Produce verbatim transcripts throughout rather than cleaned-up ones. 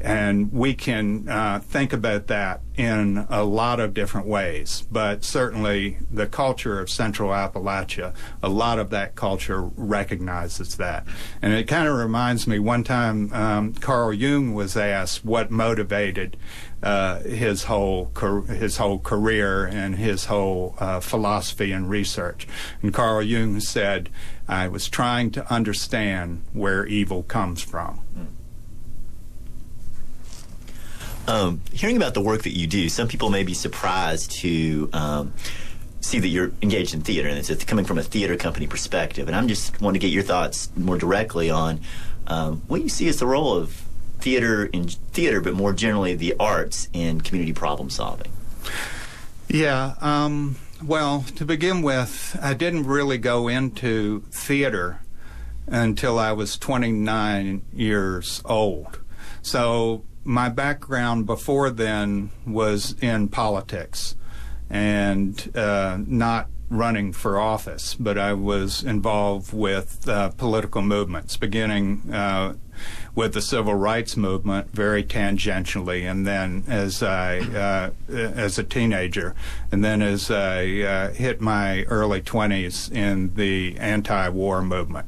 And we can uh, think about that in a lot of different ways, but certainly the culture of Central Appalachia, a lot of that culture recognizes that. And it kind of reminds me, one time um, Carl Jung was asked what motivated uh, his whole his whole career and his whole uh, philosophy and research. And Carl Jung said, "I was trying to understand where evil comes from." Um, hearing about the work that you do, some people may be surprised to um, see that you're engaged in theater, and it's coming from a theater company perspective. And I'm just want to get your thoughts more directly on um, what you see as the role of theater in theater, but more generally the arts in community problem solving. Yeah. Um, well, to begin with, I didn't really go into theater until I was twenty-nine years old. So my background before then was in politics and uh, not running for office, but I was involved with uh, political movements, beginning uh, with the civil rights movement very tangentially, and then as I, uh, as a teenager, and then as I uh, hit my early twenties in the anti-war movement.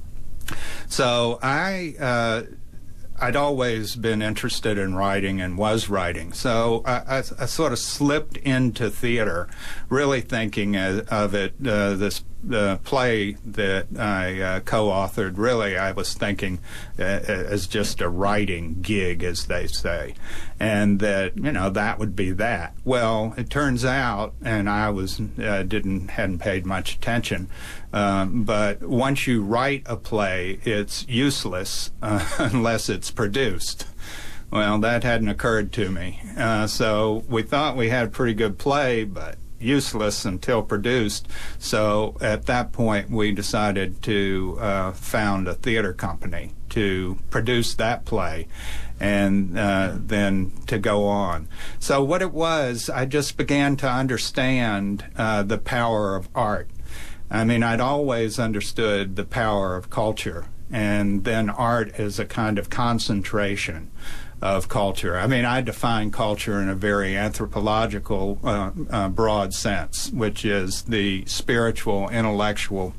So I uh, I'd always been interested in writing and was writing, so I, I, I sort of slipped into theater, really thinking of, of it, uh, this uh, play that I uh, co-authored, really I was thinking uh, as just a writing gig, as they say, and that, you know, that would be that. Well, it turns out, and I was uh, didn't hadn't paid much attention, Um, but once you write a play, it's useless uh, unless it's produced. Well, that hadn't occurred to me. Uh, so we thought we had a pretty good play, but useless until produced. So at that point, we decided to uh, found a theater company to produce that play and uh, then to go on. So what it was, I just began to understand uh, the power of art. I mean, I'd always understood the power of culture, and then art as a kind of concentration of culture. I mean, I define culture in a very anthropological, uh, uh, broad sense, which is the spiritual, intellectual,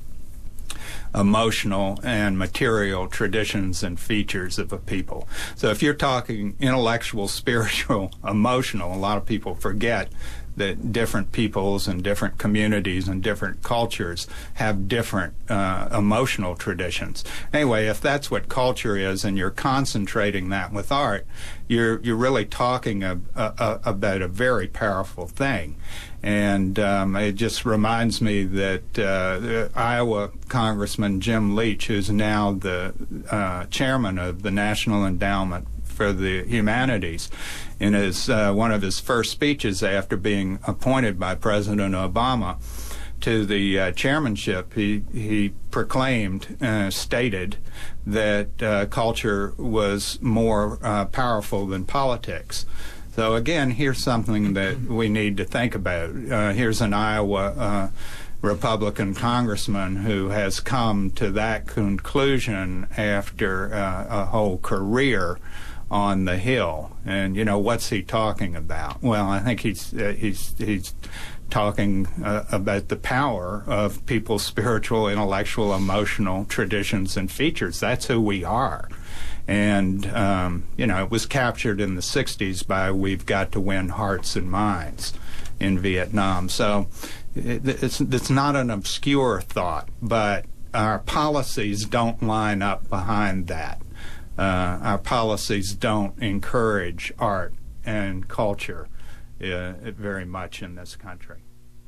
emotional, and material traditions and features of a people. So if you're talking intellectual, spiritual, emotional, a lot of people forget that different peoples and different communities and different cultures have different uh, emotional traditions. Anyway, if that's what culture is and you're concentrating that with art, you're you're really talking a, a, about a very powerful thing. And um, it just reminds me that uh, Iowa Congressman Jim Leach, who's now the uh, chairman of the National Endowment for the Humanities, in his uh, one of his first speeches after being appointed by President Obama to the uh, chairmanship, he he proclaimed, uh, stated that uh, culture was more uh, powerful than politics. So again, here's something that we need to think about. Uh, here's an Iowa uh, Republican congressman who has come to that conclusion after uh, a whole career on the Hill. And, you know, what's he talking about? Well, I think he's uh, he's he's talking uh, about the power of people's spiritual, intellectual, emotional traditions and features. That's who we are. And, um, you know, it was captured in the sixties by We've Got to Win Hearts and Minds in Vietnam. So it, it's, it's not an obscure thought, but our policies don't line up behind that. Uh, our policies don't encourage art and culture uh, very much in this country.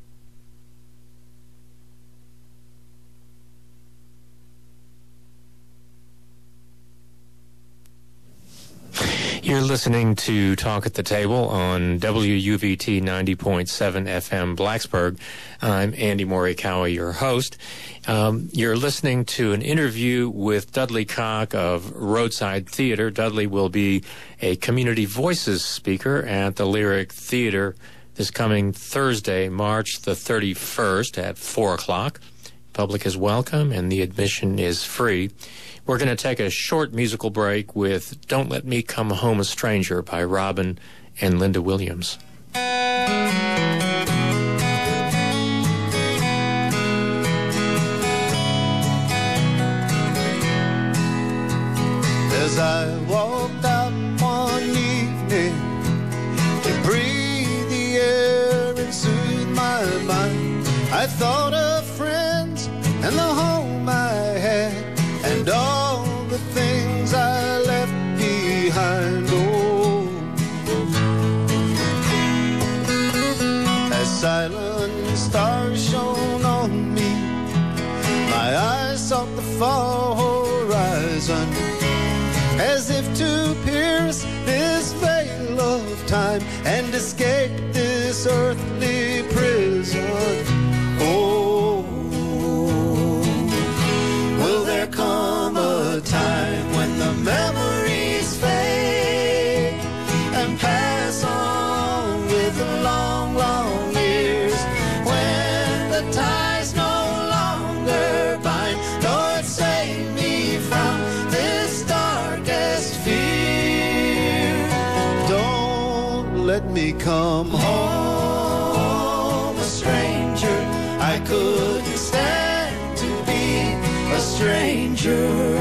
You're listening to Talk at the Table on W U V T ninety point seven F M Blacksburg. I'm Andy Morikawa, your host. Um, you're listening to an interview with Dudley Cock of Roadside Theater. Dudley will be a Community Voices speaker at the Lyric Theater this coming Thursday, March the thirty-first at four o'clock. public is welcome, and the admission is free. We're going to take a short musical break with Don't Let Me Come Home a Stranger by Robin and Linda Williams. As I walked out one evening to breathe the air and soothe my mind, I thought of friends and the home I had and all the things I left behind. Oh, as silent stars shone on me, my eyes sought the far horizon, as if to pierce this veil of time and escape this earthly prison. Oh, will there come a time when the memories fade and pass on with the long, long years, when the ties no longer bind? Lord, save me from this darkest fear. Don't let me come home a stranger. I couldn't stand to be a stranger.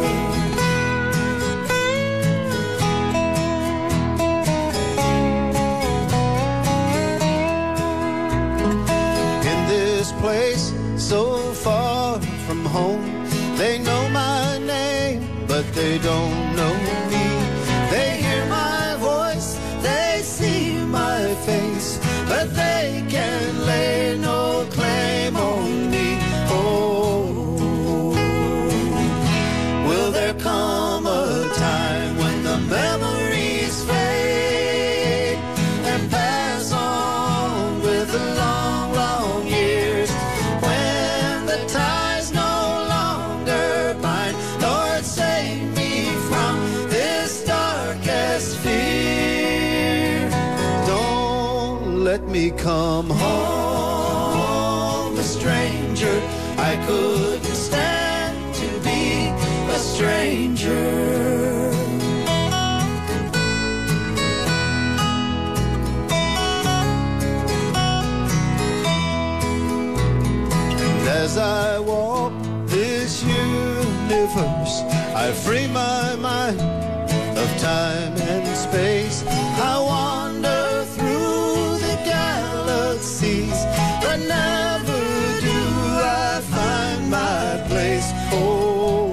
Place so far from home, they know my name, but they don't know me. They hear my voice, they see my face, but they can lay no claim on me. Oh, will there come a time when the memories fade and pass on with the long, long years, when the ties no longer bind? Lord, save me from this darkest fear. Don't let me come home a stranger. I couldn't stand to be a stranger. As I walk this universe, I free my mind of time and space. I wander through the galaxies, but never do I find my place. Oh,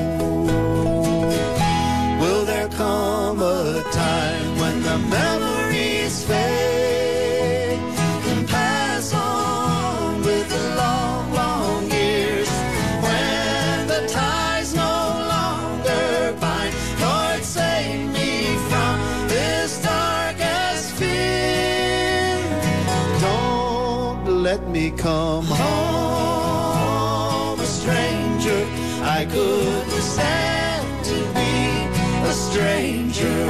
will there come a time when the memories fade and pass on with the long, long years, when the ties no longer bind? Lord, save me from this darkest fear. Don't let me come home a stranger. I couldn't stand to be a stranger.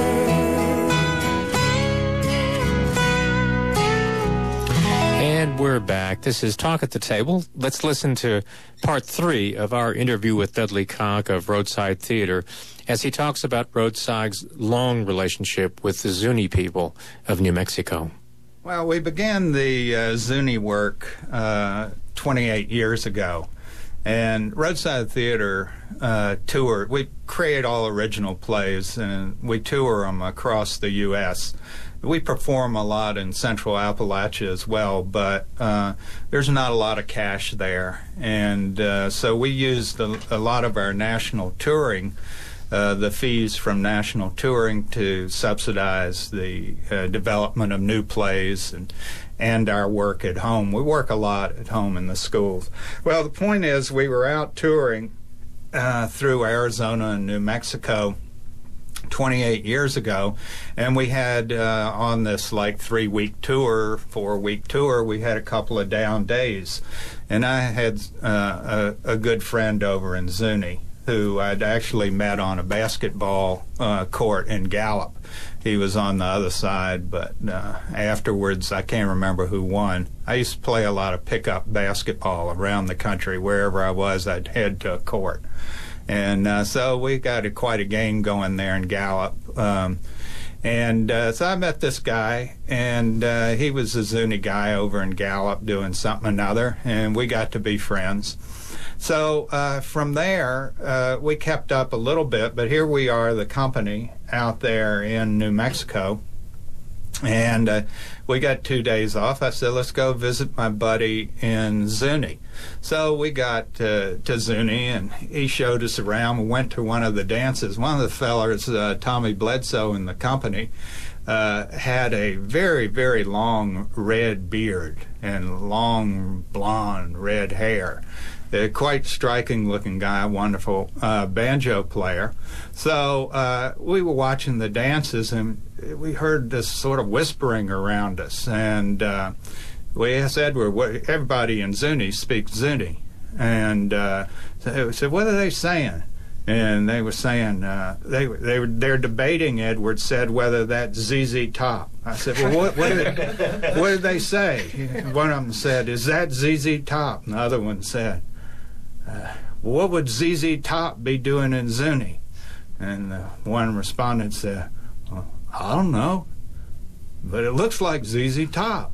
And we're back. This is Talk at the Table. Let's listen to part three of our interview with Dudley Cock of Roadside Theater as he talks about Roadside's long relationship with the Zuni people of New Mexico. Well, we began the uh, Zuni work uh, twenty-eight years ago, and Roadside Theater uh, tour. We create all original plays, and we tour them across the U S We perform a lot in Central Appalachia as well, but uh, there's not a lot of cash there, and uh, so we used a, a lot of our national touring, uh, the fees from national touring, to subsidize the uh, development of new plays and and our work at home. We work a lot at home in the schools. Well, the point is, we were out touring uh, through Arizona and New Mexico twenty-eight years ago, and we had uh, on this like three-week tour, four-week tour, we had a couple of down days, and I had uh, a, a good friend over in Zuni, who I'd actually met on a basketball uh, court in Gallup. He was on the other side, but uh, afterwards, I can't remember who won. I used to play a lot of pickup basketball around the country. Wherever I was, I'd head to a court. And uh, so we got a, quite a game going there in Gallup. Um, and uh, so I met this guy, and uh, he was a Zuni guy over in Gallup doing something or another, and we got to be friends. So uh, from there, uh, we kept up a little bit, but here we are, the company out there in New Mexico, and uh, we got two days off. I said, let's go visit my buddy in Zuni. So we got uh, to Zuni, and he showed us around. We went to one of the dances. One of the fellers, uh, Tommy Bledsoe in the company, uh, had a very, very long red beard and long blonde red hair. A quite striking-looking guy, wonderful uh, banjo player. So uh, we were watching the dances, and we heard this sort of whispering around us. And uh, we asked Edward, what, everybody in Zuni speaks Zuni. And uh, so we said, what are they saying? And they were saying, uh, they, they were, they're debating, Edward said, whether that's Z Z Top. I said, well, what, what, did, what did they say? One of them said, is that Z Z Top? And the other one said, Uh, what would Z Z Top be doing in Zuni? And uh, one respondent said, well, I don't know, but it looks like Z Z Top.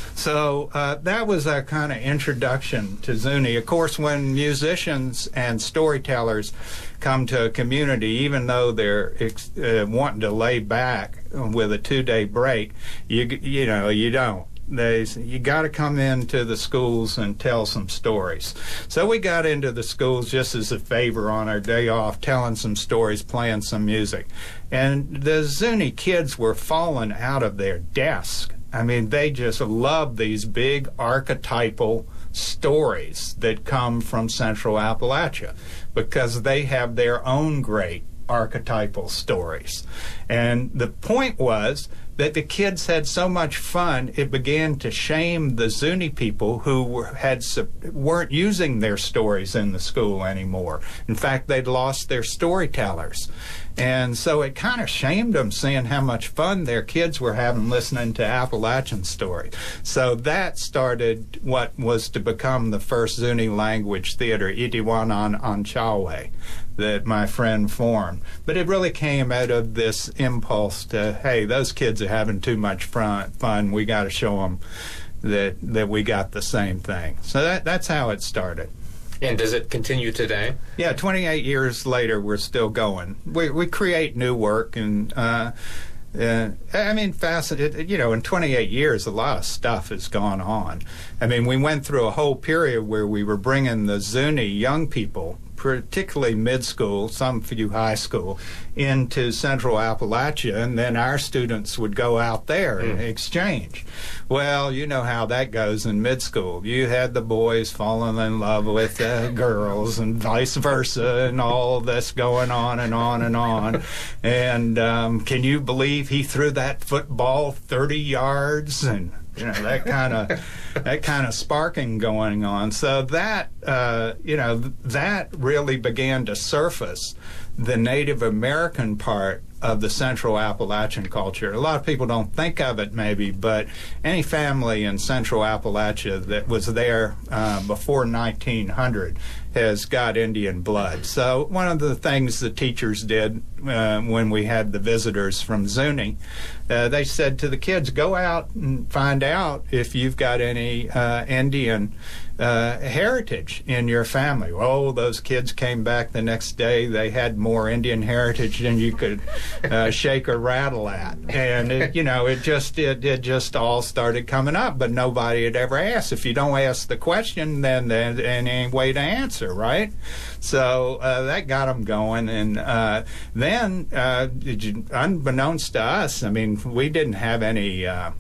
So uh, that was our kind of introduction to Zuni. Of course, when musicians and storytellers come to a community, even though they're ex- uh, wanting to lay back with a two-day break, you you know, you don't. They, you got to come into the schools and tell some stories. So we got into the schools just as a favor on our day off, telling some stories, playing some music. And the Zuni kids were falling out of their desk. I mean, they just love these big archetypal stories that come from Central Appalachia because they have their own great archetypal stories. And the point was that the kids had so much fun, it began to shame the Zuni people who were, had weren't using their stories in the school anymore. In fact, they'd lost their storytellers. And so it kind of shamed them seeing how much fun their kids were having listening to Appalachian stories. So that started what was to become the first Zuni language theater, Itiwanan Anchawe, that my friend formed. But it really came out of this impulse to, hey, those kids are having too much fun. fun. We got to show them that that we got the same thing. So that that's how it started. And does it continue today? Yeah, twenty-eight years later, we're still going. We we create new work, and uh, uh, I mean, fascinating. You know, in twenty-eight years, a lot of stuff has gone on. I mean, we went through a whole period where we were bringing the Zuni young people, particularly mid-school, some few high school, into Central Appalachia, and then our students would go out there mm. and exchange. Well, you know how that goes in mid-school. You had the boys falling in love with the girls and vice versa, and all this going on and on and on. And um, can you believe he threw that football thirty yards? And you know, that kind of that kind of sparking going on. So that uh, you know that really began to surface the Native American part of the Central Appalachian culture. A lot of people don't think of it maybe, but any family in Central Appalachia that was there uh, before nineteen hundred has got Indian blood. So one of the things the teachers did uh, when we had the visitors from Zuni, uh, they said to the kids, go out and find out if you've got any uh, Indian uh, heritage in your family. Oh, those kids came back the next day. They had more Indian heritage than you could uh, shake or rattle at. And, it, you know, it just it, it just all started coming up, but nobody had ever asked. If you don't ask the question, then there's any way to answer, right? So uh, that got them going. And uh, then, uh, unbeknownst to us, I mean, we didn't have any uh,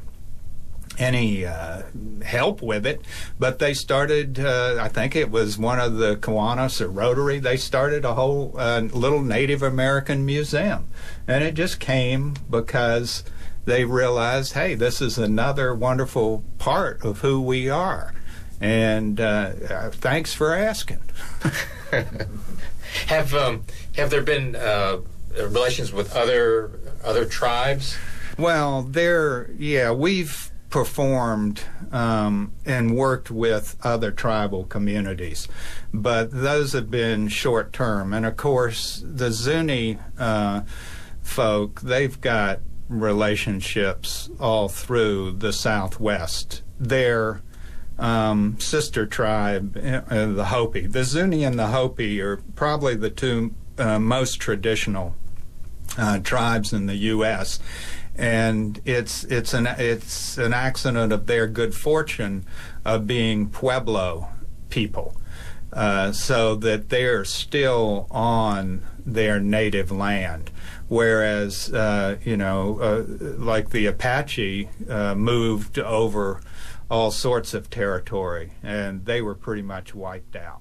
any uh, help with it, but they started, uh, I think it was one of the Kiwanis or Rotary, they started a whole uh, little Native American museum. And it just came because they realized, hey, this is another wonderful part of who we are. And uh, thanks for asking. Have um, have there been uh, relations with other other tribes? Well, there, yeah, we've performed um, and worked with other tribal communities, but those have been short term. And of course, the Zuni uh, folk, they've got relationships all through the Southwest. Their um, sister tribe, uh, the Hopi, the Zuni and the Hopi are probably the two uh, most traditional uh, tribes in the U S And it's it's an it's an accident of their good fortune of being Pueblo people, uh, so that they're still on their native land, whereas uh, you know, uh, like the Apache uh, moved over all sorts of territory, and they were pretty much wiped out.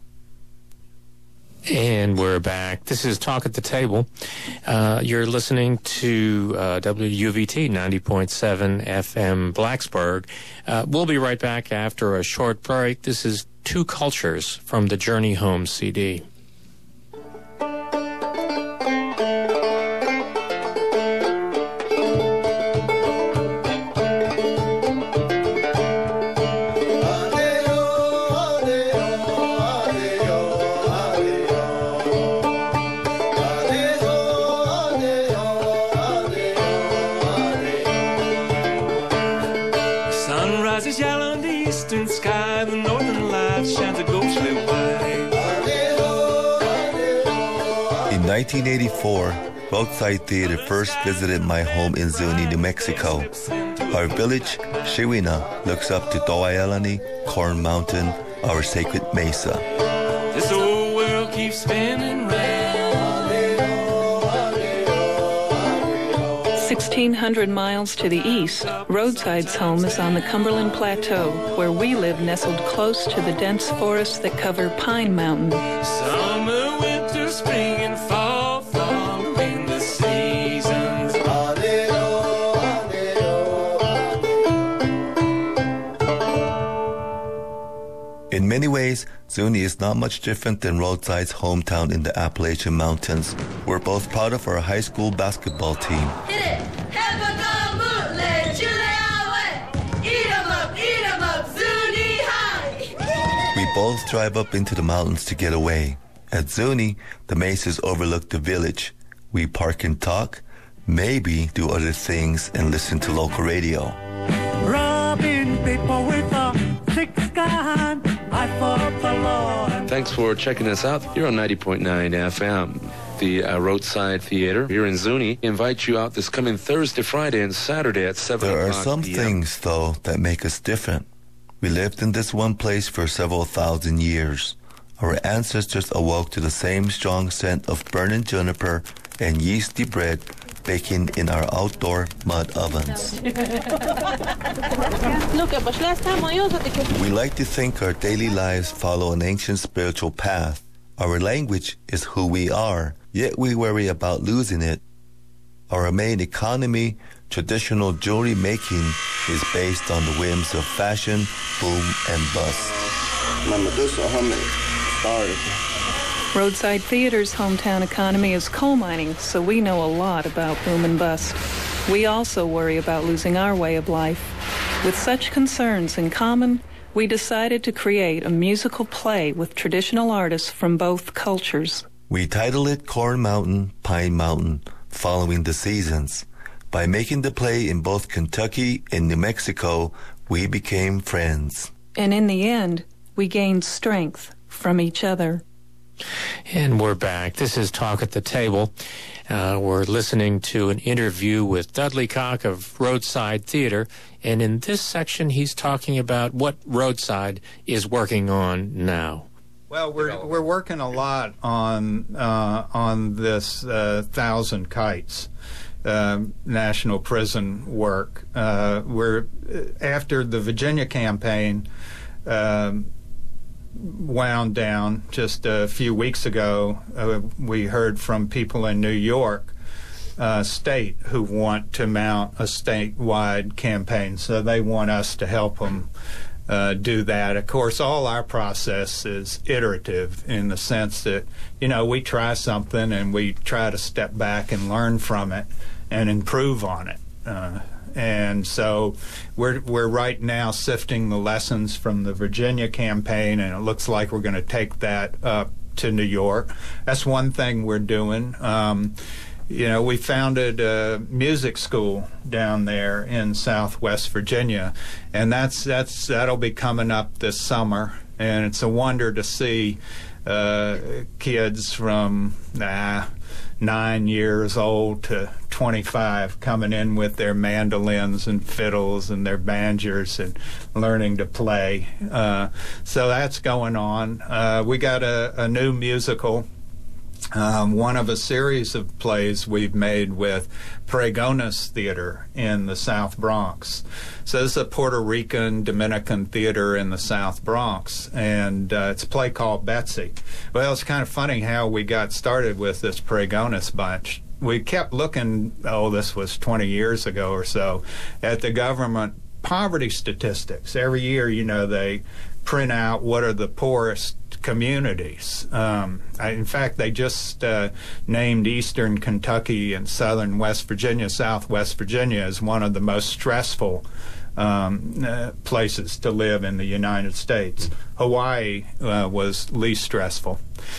And we're back. This is Talk at the Table. Uh, you're listening to uh, W U V T ninety point seven F M Blacksburg. Uh, we'll be right back after a short break. This is Two Cultures from the Journey Home C D. In nineteen eighty-four, Roadside Theater first visited my home in Zuni, New Mexico. Our village, Shewina, looks up to Doayalani, Corn Mountain, our sacred mesa. This old world keeps spinning round. sixteen hundred miles to the east, Roadside's home is on the Cumberland Plateau, where we live nestled close to the dense forests that cover Pine Mountain. Summer, winter, spring, and fall, following the seasons. In many ways, Zuni is not much different than Roadside's hometown in the Appalachian Mountains. We're both proud of our high school basketball team. Hit it! Have a go, bootleg, Julie, eat 'em up, eat 'em up, Zuni high! We both drive up into the mountains to get away. At Zuni, the mesas overlook the village. We park and talk, maybe do other things and listen to local radio. Robbing people with a thick gun, I fought the Lord. Thanks for checking us out here on ninety point nine F M. The uh, Roadside Theater here in Zuni invites you out this coming Thursday, Friday, and Saturday at seven There o'clock are some p m things, though, that make us different. We lived in this one place for several thousand years. Our ancestors awoke to the same strong scent of burning juniper and yeasty bread baking in our outdoor mud ovens. We like to think our daily lives follow an ancient spiritual path. Our language is who we are, yet we worry about losing it. Our main economy, traditional jewelry making, is based on the whims of fashion, boom, and bust. Roadside Theater's hometown economy is coal mining, so we know a lot about boom and bust. We also worry about losing our way of life. With such concerns in common, we decided to create a musical play with traditional artists from both cultures. We titled it Corn Mountain, Pine Mountain, following the seasons. By making the play in both Kentucky and New Mexico, we became friends. And in the end, we gained strength from each other. And we're back. This is Talk at the Table. Uh, we're listening to an interview with Dudley Cock of Roadside Theater. And in this section, he's talking about what Roadside is working on now. Well, we're we're working a lot on uh, on this uh, Thousand Kites uh, national prison work. Uh, we're after the Virginia campaign um, wound down just a few weeks ago. Uh, we heard from people in New York uh, State who want to mount a statewide campaign, so they want us to help them uh, do that. Of course, all our process is iterative in the sense that, you know, we try something and we try to step back and learn from it and improve on it. Uh, and so we're we're right now sifting the lessons from the Virginia campaign, and it looks like we're going to take that up to New York. That's one thing we're doing. Um, you know, we founded a music school down there in Southwest Virginia, and that's that's that'll be coming up this summer, and it's a wonder to see uh, kids from nah, nine years old to twenty-five coming in with their mandolins and fiddles and their banjos and learning to play. Uh, so that's going on. Uh, we got a, a new musical, um, one of a series of plays we've made with Pregones Theater in the South Bronx. So this is a Puerto Rican Dominican theater in the South Bronx, and uh, it's a play called Betsy. Well, it's kind of funny how we got started with this Pregones bunch. We kept looking, oh, this was twenty years ago or so, at the government poverty statistics. Every year, you know, they print out what are the poorest communities. Um, I, in fact, they just uh, named Eastern Kentucky and Southern West Virginia, Southwest Virginia, as one of the most stressful um, uh, places to live in the United States. Hawaii uh, was least stressful.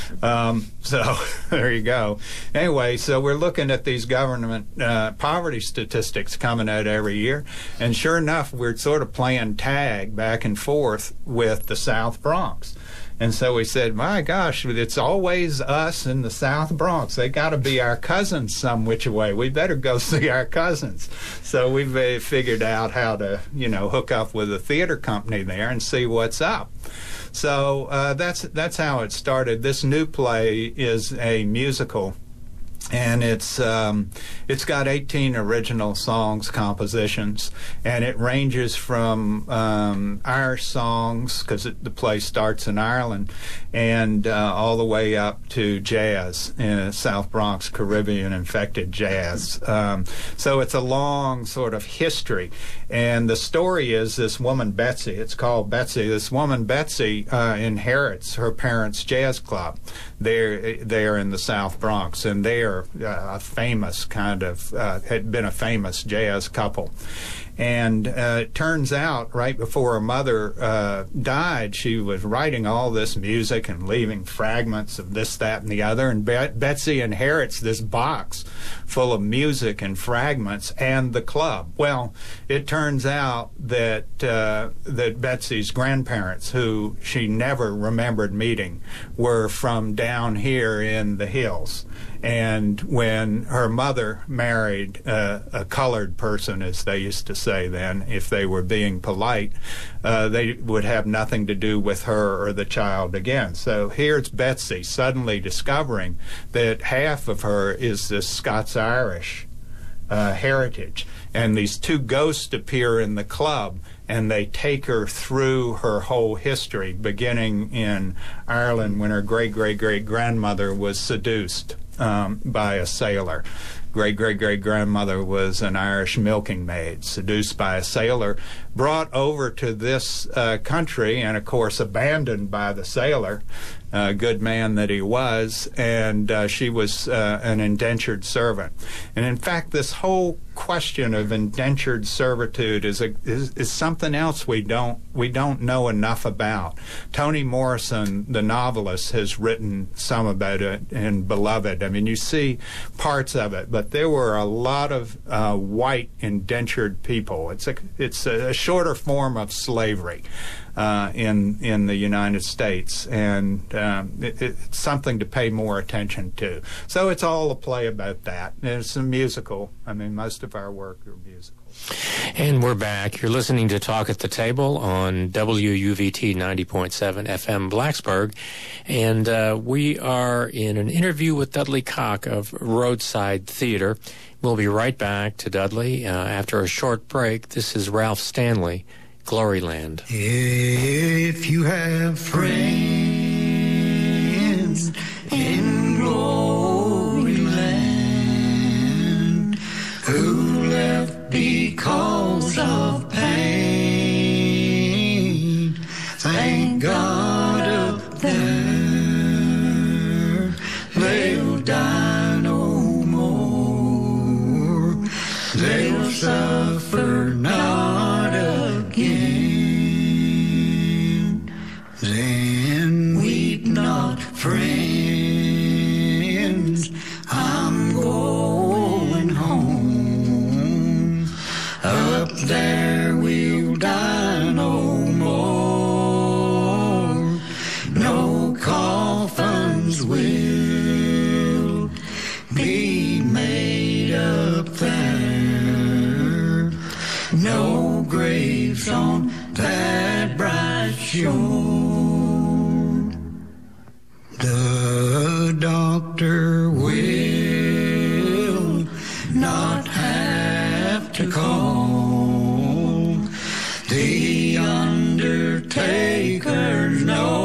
Um, so there you go. Anyway, so we're looking at these government uh, poverty statistics coming out every year, and sure enough, we're sort of playing tag back and forth with the South Bronx. And so we said, my gosh, it's always us in the South Bronx. They got to be our cousins some which way. We better go see our cousins. So we've uh, figured out how to, you know, hook up with a theater company there and see what's up. So uh, that's that's how it started. This new play is a musical, and it's um, it's got eighteen original songs, compositions, and it ranges from um, Irish songs, because the play starts in Ireland, and uh, all the way up to jazz, in South Bronx Caribbean infected jazz. Um, so it's a long sort of history, and the story is this woman Betsy. It's called Betsy. This woman Betsy uh, inherits her parents' jazz club. They're they're in the South Bronx, and they are uh, a famous kind of uh, had been a famous jazz couple. And uh, it turns out, right before her mother uh, died, she was writing all this music and leaving fragments of this, that, and the other. And Be- Betsy inherits this box full of music and fragments and the club. Well, it turns out that uh, that Betsy's grandparents, who she never remembered meeting, were from down here in the hills. And when her mother married uh, a colored person, as they used to say then, if they were being polite, uh, they would have nothing to do with her or the child again. So here's Betsy suddenly discovering that half of her is this Scots-Irish uh, heritage. And these two ghosts appear in the club, and they take her through her whole history, beginning in Ireland when her great-great-great-grandmother was seduced Um, by a sailor. Great-great-great-grandmother was an Irish milking maid, seduced by a sailor, brought over to this uh, country, and of course abandoned by the sailor, uh, good man that he was, and uh, she was uh, an indentured servant. And in fact, this whole question of indentured servitude is, a, is is something else we don't we don't know enough about. Toni Morrison, the novelist, has written some about it in Beloved. I mean, you see parts of it, but there were a lot of uh, white indentured people. It's a it's a shorter form of slavery uh, in in the United States, and um, it, it's something to pay more attention to. So it's all a play about that. And it's a musical. I mean, most of our work are musical. And we're back. You're listening to Talk at the Table on W U V T ninety point seven F M Blacksburg. And uh, we are in an interview with Dudley Cock of Roadside Theater. We'll be right back to Dudley uh, after a short break. This is Ralph Stanley, Gloryland. If you have friends in Gloryland who left because of pain, will suffer not again. Then weep not, friends, I'm going home. Up there we'll die no more. No coffins will be made up there. No graves on that bright shore. The doctor will not have to call. The undertakers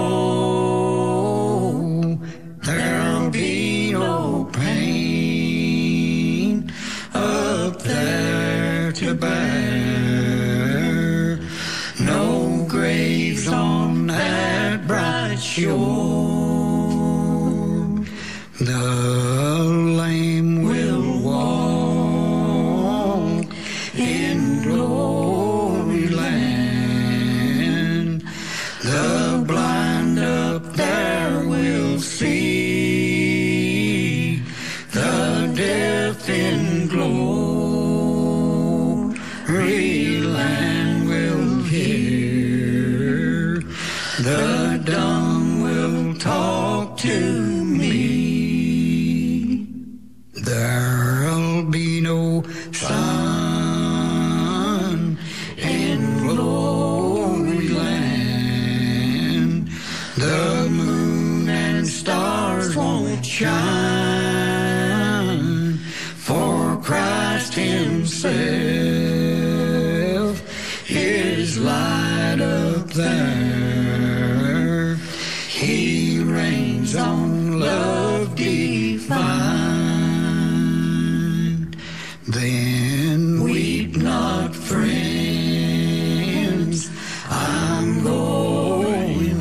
know there'll be no pain up there to bear. No graves on that bright shore. The lame will walk in glory land. The blind up there will see. The deaf in glory land will hear. The dumb will talk to me. There'll be no sun in glory land. The moon and stars won't shine, for Christ himself is light up there. He reigns on love divine. Then weep not, friends, I'm going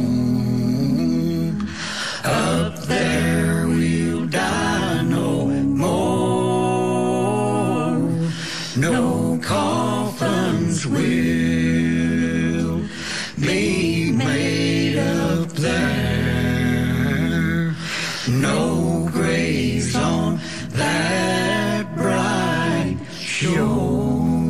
home. Up there we'll die no more. No coffins will be made up there. No graves on that bright shore.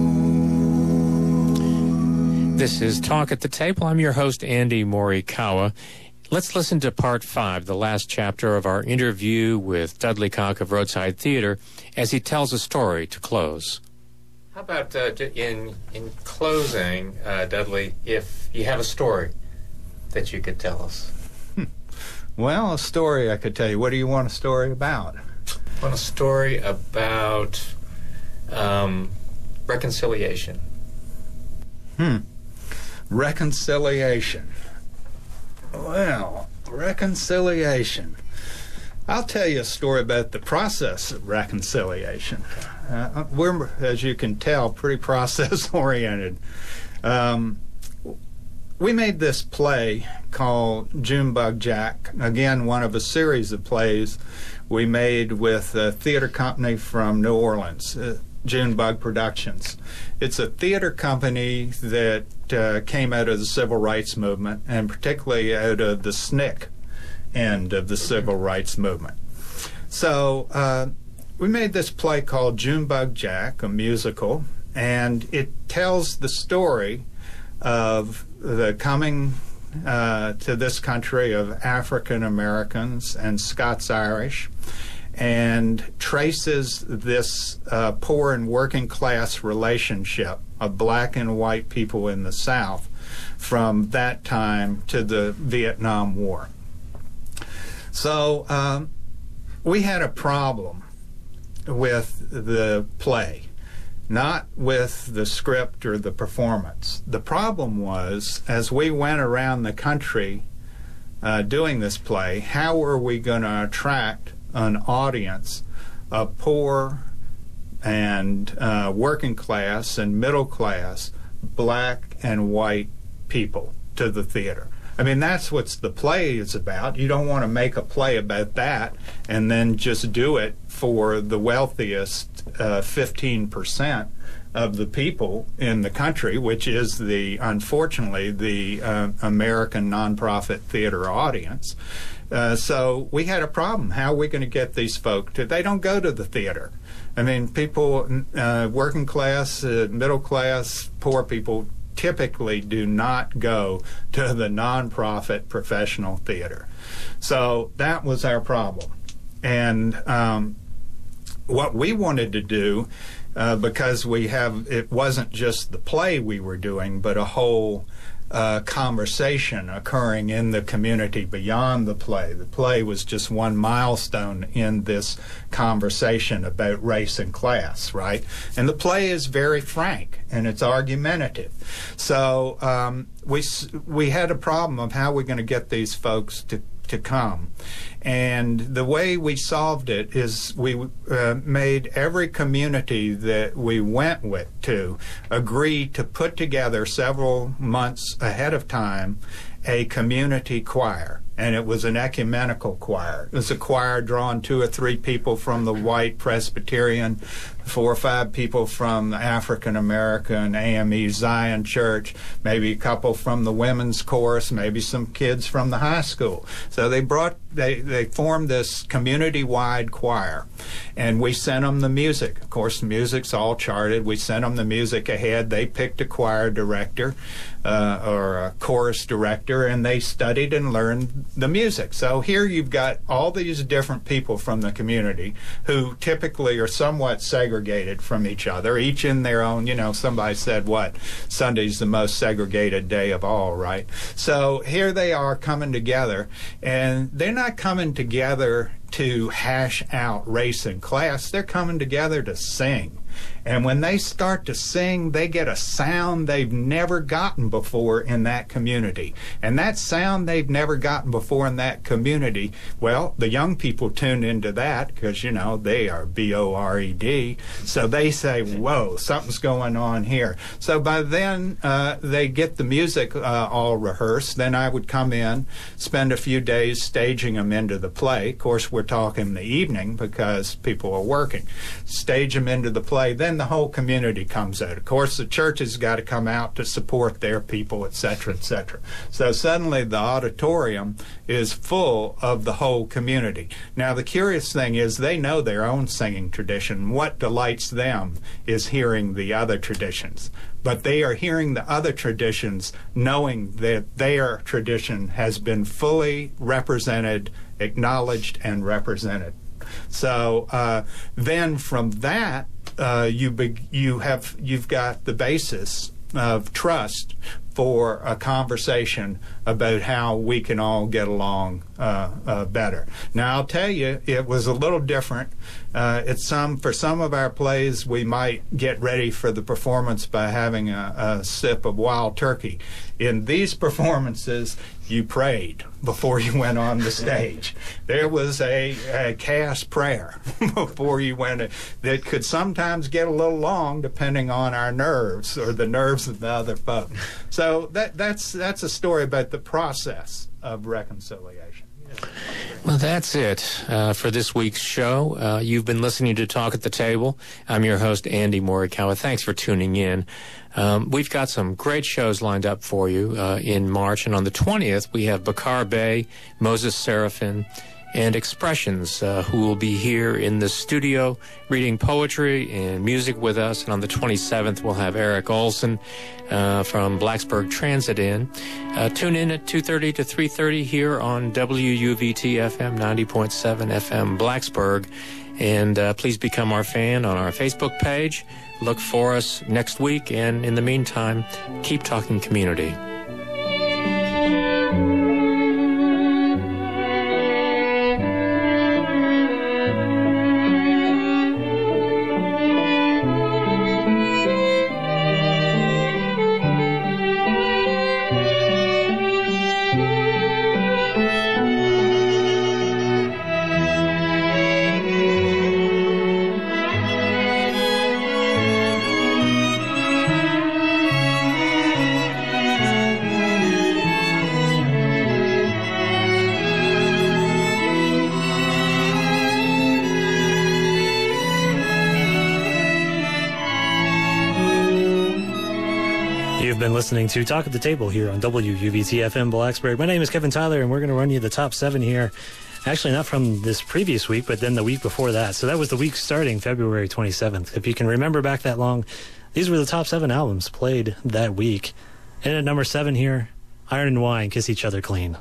This is Talk at the Table. I'm your host, Andy Morikawa. Let's listen to part five, the last chapter of our interview with Dudley Cock of Roadside Theater, as he tells a story to close. How about uh, in in closing, uh, Dudley, if you have a story that you could tell us? Well, a story I could tell you. What do you want a story about? I want a story about um, reconciliation. Hmm. Reconciliation. Well, reconciliation. I'll tell you a story about the process of reconciliation. Uh, we're, as you can tell, pretty process-oriented. Um, we made this play called Junebug Jack, again, one of a series of plays we made with a theater company from New Orleans, uh, Junebug Productions. It's a theater company that uh, came out of the civil rights movement, and particularly out of the S N C C end of the civil rights movement. So uh, we made this play called Junebug Jack, a musical, and it tells the story of the coming uh, to this country of African Americans and Scots-Irish, and traces this uh, poor and working class relationship of black and white people in the South from that time to the Vietnam War. So um, we had a problem with the play, not with the script or the performance. The problem was, as we went around the country uh, doing this play, how were we going to attract an audience of poor and uh, working class and middle class black and white people to the theater? I mean, that's what the play is about. You don't want to make a play about that and then just do it for the wealthiest uh, fifteen percent of the people in the country, which is the, unfortunately, the uh, American nonprofit theater audience. Uh, so we had a problem. How are we going to get these folk to, they don't go to the theater. I mean, people, uh, working class, uh, middle class, poor people typically do not go to the nonprofit professional theater. So that was our problem. And um, what we wanted to do, uh, because we have, it wasn't just the play we were doing, but a whole uh, conversation occurring in the community beyond the play. The play was just one milestone in this conversation about race and class, right? And the play is very frank and it's argumentative. So um, we we had a problem of how we're going to get these folks to to come. And the way we solved it is we uh, made every community that we went with to agree to put together several months ahead of time a community choir. And it was an ecumenical choir. It was a choir drawing two or three people from the white Presbyterian, four or five people from the African American A M E Zion Church, maybe a couple from the women's chorus, maybe some kids from the high school. So they brought, they, they formed this community-wide choir, and we sent them the music. Of course, the music's all charted. We sent them the music ahead. They picked a choir director uh, or a chorus director, and they studied and learned the music. So here you've got all these different people from the community who typically are somewhat segregated from each other, each in their own, you know, somebody said, what, Sunday's the most segregated day of all, right? So here they are coming together, and they're not coming together to hash out race and class. They're coming together to sing. And when they start to sing, they get a sound they've never gotten before in that community. And that sound they've never gotten before in that community, well, the young people tune into that because, you know, they are B O R E D. So they say, whoa, something's going on here. So by then, uh, they get the music uh, all rehearsed. Then I would come in, spend a few days staging them into the play. Of course, we're talking the evening because people are working. Stage them into the play. Then the whole community comes out. Of course, the church has got to come out to support their people, et cetera, et cetera. So suddenly the auditorium is full of the whole community. Now, the curious thing is they know their own singing tradition. What delights them is hearing the other traditions. But they are hearing the other traditions knowing that their tradition has been fully represented, acknowledged, and represented. So uh, then from that, uh, you be, you have you've got the basis of trust for a conversation about how we can all get along uh, uh, better. Now, I'll tell you, it was a little different. Uh, it's some for some of our plays, we might get ready for the performance by having a, a sip of wild turkey. In these performances, you prayed before you went on the stage. There was a, a chaos prayer before you went in, that could sometimes get a little long depending on our nerves or the nerves of the other folk. So that that's that's a story about the process of reconciliation. Well, that's it uh, for this week's show. Uh, you've been listening to Talk at the Table. I'm your host, Andy Morikawa. Thanks for tuning in. Um, we've got some great shows lined up for you uh, in March, and on the twentieth, we have Bakar Bey, Moses Seraphin, and Expressions, uh, who will be here in the studio reading poetry and music with us. And on the twenty-seventh, we'll have Eric Olson uh, from Blacksburg Transit Inn. Uh, tune in at two thirty to three thirty here on W U V T F M ninety point seven F M Blacksburg. And uh, please become our fan on our Facebook page. Look for us next week. And in the meantime, keep talking community. You've been listening to Talk at the Table here on W U V T F M Blacksburg. My name is Kevin Tyler, and we're going to run you the top seven here. Actually, not from this previous week, but then the week before that. So that was the week starting February twenty-seventh. If you can remember back that long, these were the top seven albums played that week. And at number seven here, Iron and Wine, Kiss Each Other Clean.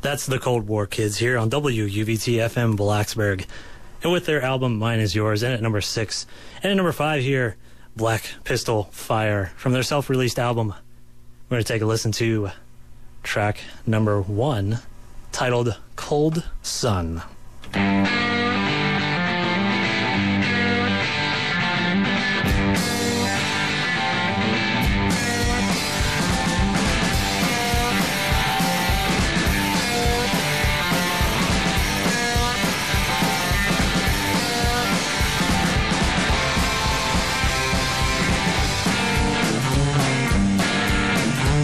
That's the Cold War Kids here on W U V T F M Blacksburg. And with their album Mine Is Yours, and at number six. And at number five here, Black Pistol Fire from their self-released album. We're going to take a listen to track number one, titled Cold Sun.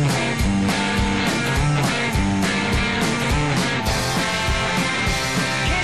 Hey!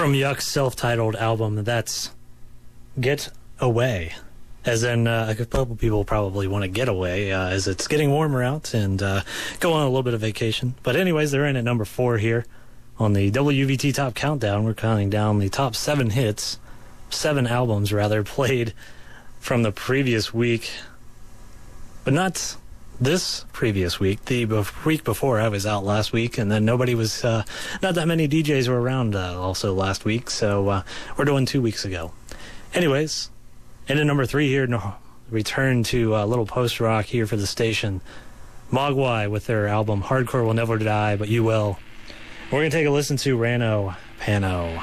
from Yuck's self-titled album. That's Get Away. As in, uh, a couple people probably want to get away uh, as it's getting warmer out and uh, go on a little bit of vacation. But anyways, they're in at number four here on the W V T Top Countdown. We're counting down the top seven hits, seven albums rather, played from the previous week. But not this previous week. The bef- week before, I was out last week, and then nobody was, uh, not that many D Js were around uh, also last week, so uh, we're doing two weeks ago. Anyways, and at number three here, no, return to a uh, little post-rock here for the station. Mogwai with their album Hardcore Will Never Die, But You Will. We're going to take a listen to Rano Pano.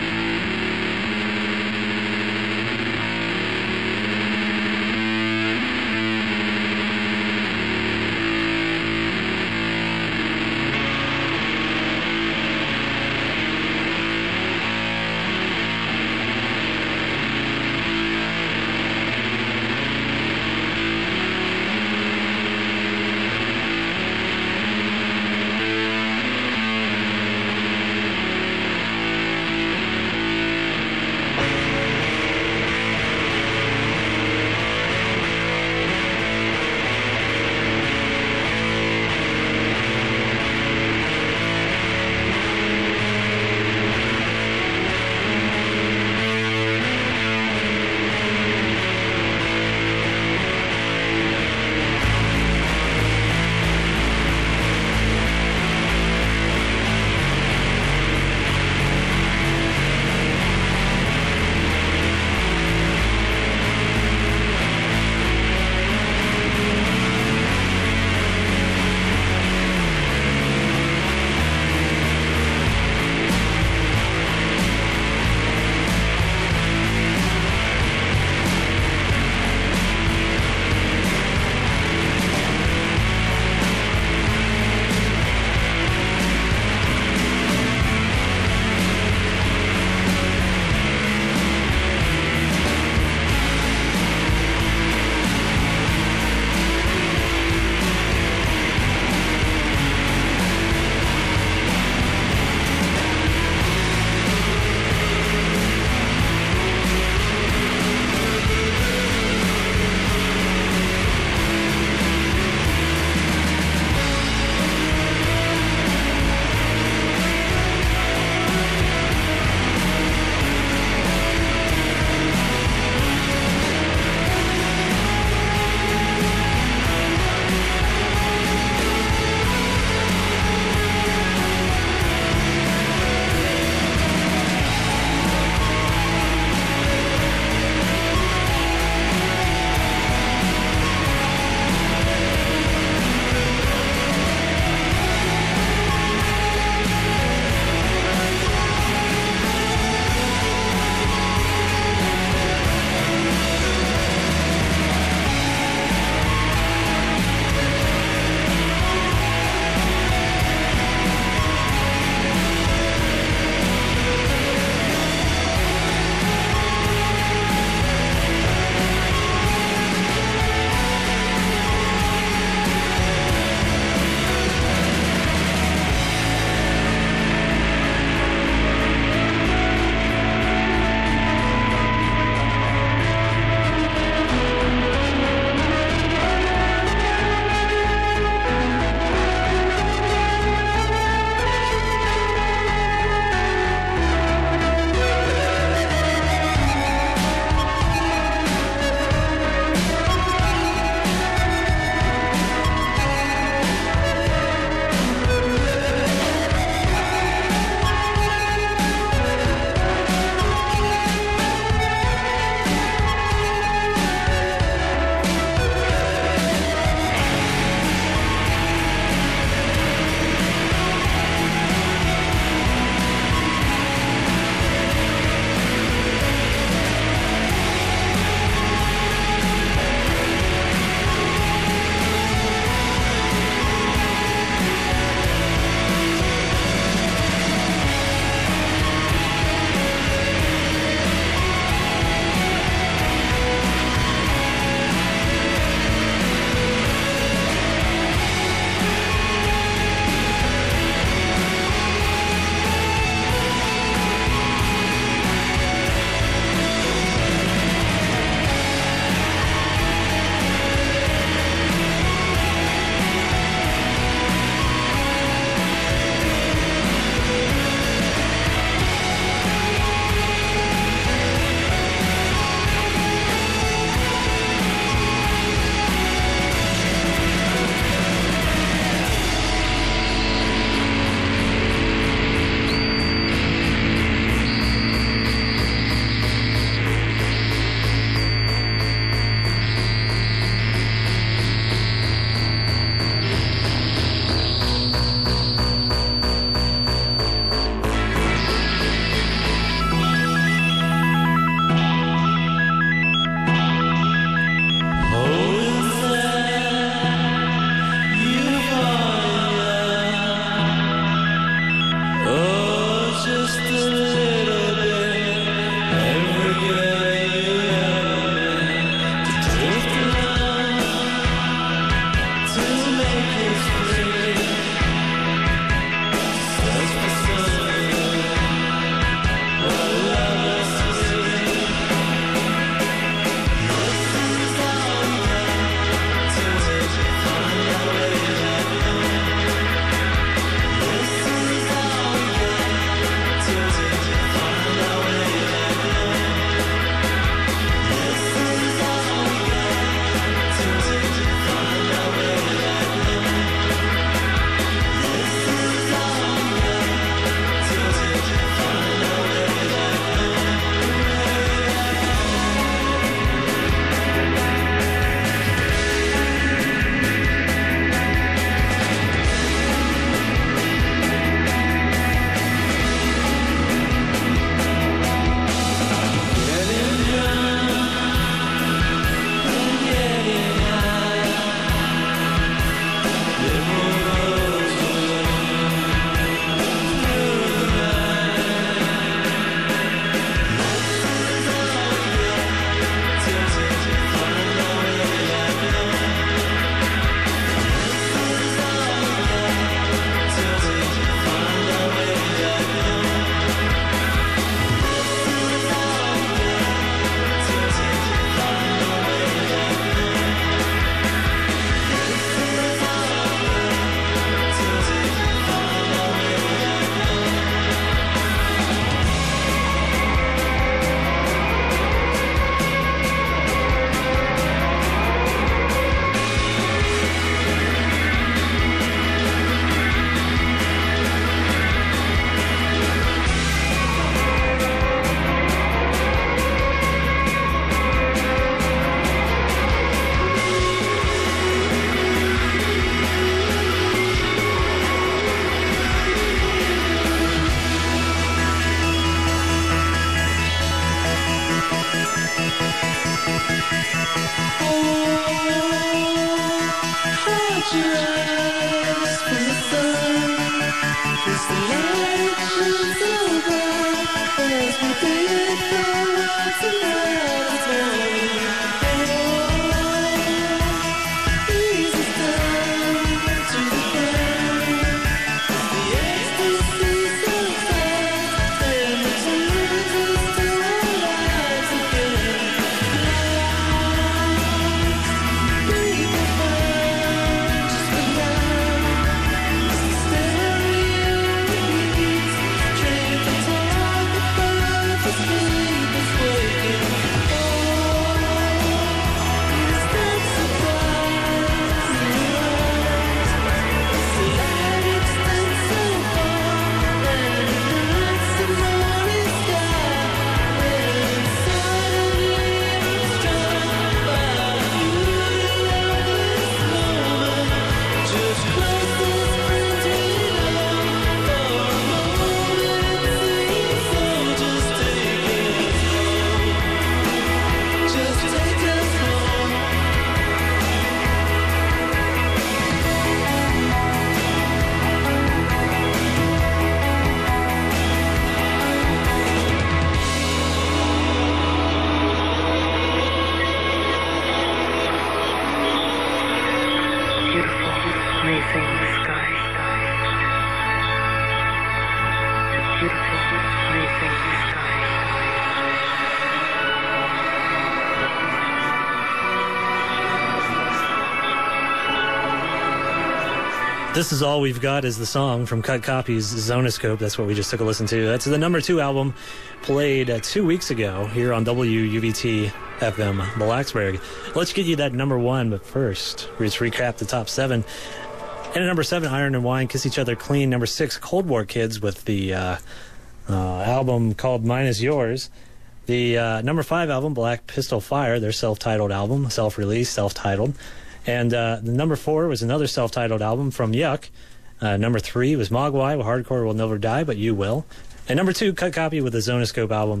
This Is All We've Got is the song from Cut Copy's Zonoscope. That's what we just took a listen to. That's the number two album played uh, two weeks ago here on W U V T F M Blacksburg. Let's get you that number one, but first, let's recap the top seven. And at number seven, Iron and Wine, Kiss Each Other Clean. Number six, Cold War Kids with the uh, uh, album called Mine Is Yours. The uh, number five album, Black Pistol Fire, their self-titled album, self-released, self-titled. And uh, the number four was another self-titled album from Yuck. Uh, number three was Mogwai with Hardcore Will Never Die, But You Will. And number two, Cut Copy with the Zonoscope album.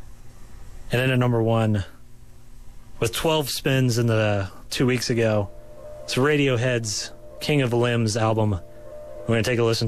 And then at number one, with twelve spins in the two weeks ago, it's Radiohead's King of the Limbs album. We're going to take a listen